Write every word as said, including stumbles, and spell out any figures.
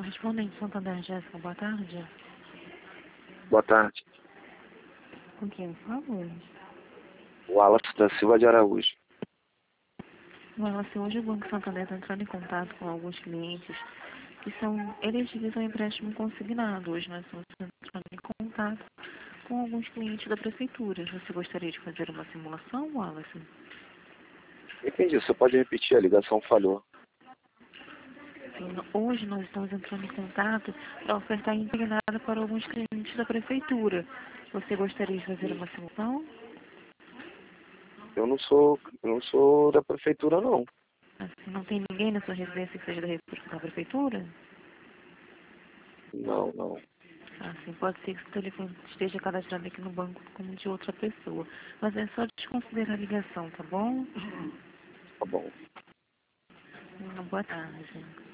Correspondente Santander, Jéssica, boa tarde. Boa tarde. Com quem, por favor? Wallace da Silva de Araújo. Wallace, hoje o Banco Santander está entrando em contato com alguns clientes que são elegíveis ao empréstimo consignado. Hoje nós estamos entrando em contato com alguns clientes da Prefeitura. Você gostaria de fazer uma simulação, Wallace? Entendi, você pode repetir, a ligação falhou. Sim, hoje nós estamos entrando em contato para ofertar impregnada para alguns clientes da Prefeitura. Você gostaria de fazer uma simulação? Eu não sou, eu não sou da prefeitura, não. Assim, não tem ninguém na sua residência que seja da, da Prefeitura? Não, não. Assim, pode ser que o telefone esteja cadastrado aqui no banco como de outra pessoa. Mas é só desconsiderar a ligação, tá bom? Tá bom. Uma boa tarde.